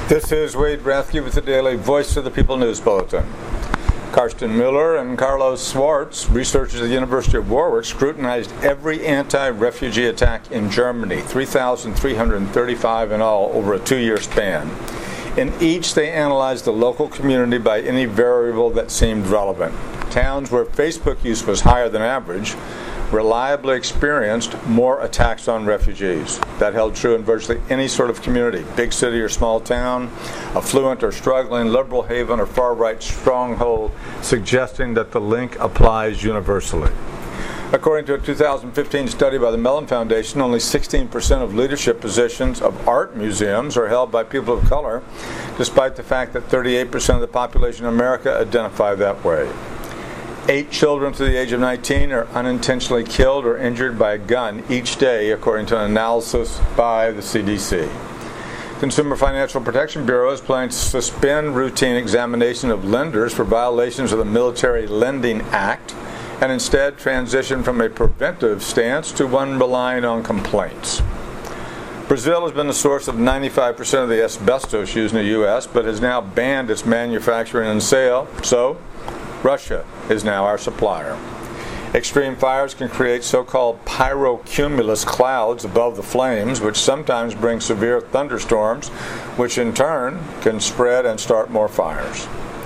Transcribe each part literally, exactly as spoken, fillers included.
This is Wade Rathke with the Daily Voice of the People News Bulletin. Karsten Miller and Carlos Schwartz, researchers at the University of Warwick, scrutinized every anti-refugee attack in Germany, three thousand three hundred thirty-five in all, over a two-year span. In each, they analyzed the local community by any variable that seemed relevant. Towns where Facebook use was higher than average reliably experienced more attacks on refugees. That held true in virtually any sort of community, big city or small town, affluent or struggling, liberal haven or far-right stronghold, suggesting that the link applies universally. According to a two thousand fifteen study by the Mellon Foundation, only sixteen percent of leadership positions of art museums are held by people of color, despite the fact that thirty-eight percent of the population in America identify that way. Eight children to the age of nineteen are unintentionally killed or injured by a gun each day, according to an analysis by the C D C. Consumer Financial Protection Bureau is planning to suspend routine examination of lenders for violations of the Military Lending Act and instead transition from a preventive stance to one relying on complaints. Brazil has been the source of ninety-five percent of the asbestos used in the U S, but has now banned its manufacturing and sale, so Russia is now our supplier. Extreme fires can create so-called pyrocumulus clouds above the flames, which sometimes bring severe thunderstorms, which in turn can spread and start more fires.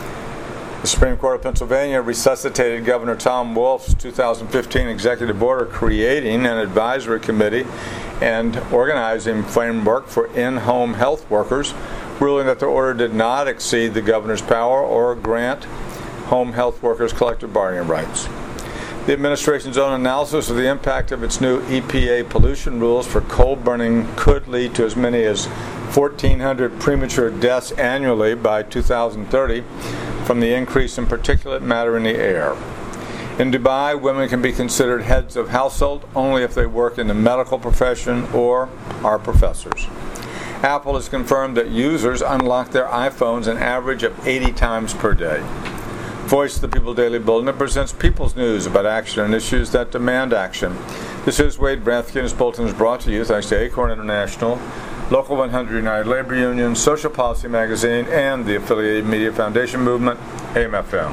The Supreme Court of Pennsylvania resuscitated Governor Tom Wolf's two thousand fifteen executive order creating an advisory committee and organizing framework for in-home health workers, ruling that the order did not exceed the governor's power or grant home health workers collective bargaining rights. The administration's own analysis of the impact of its new E P A pollution rules for coal burning could lead to as many as fourteen hundred premature deaths annually by two thousand thirty from the increase in particulate matter in the air. In Dubai, women can be considered heads of household only if they work in the medical profession or are professors. Apple has confirmed that users unlock their iPhones an average of eighty times per day. Voice of the People Daily Bulletin presents people's news about action and issues that demand action. This is Wade Rathke, and this bulletin is brought to you thanks to Acorn International, Local one hundred United Labor Union, Social Policy Magazine, and the affiliated Media Foundation Movement, A M F M.